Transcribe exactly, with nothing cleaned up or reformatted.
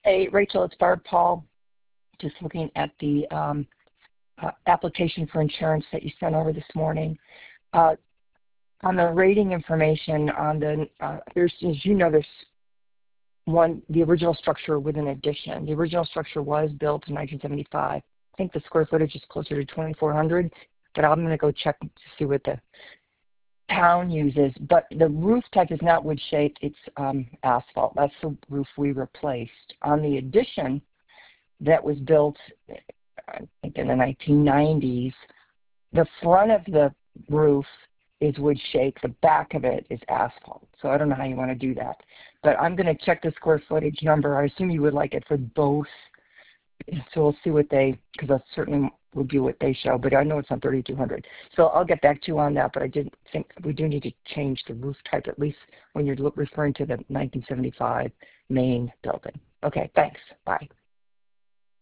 Hey, Rachel, it's Barb Paul. Just looking at the um, uh, application for insurance that you sent over this morning. Uh, on the rating information, on the uh, there's, as you know, there's one, the original structure with an addition. The original structure was built in nineteen seventy-five. I think the square footage is closer to twenty-four hundred, but I'm going to go check to see what the town uses. But the roof type is not wood shaped, it's um, asphalt. That's the roof we replaced. On the addition that was built, I think in the nineteen nineties, the front of the roof is wood shake, the back of it is asphalt. So I don't know how you want to do that. But I'm going to check the square footage number. I assume you would like it for both. So we'll see what they, because I certainly will do what they show, but I know it's on thirty-two hundred. So I'll get back to you on that, but I didn't think we do need to change the roof type, at least when you're referring to the nineteen seventy-five main building. Okay, thanks. Bye.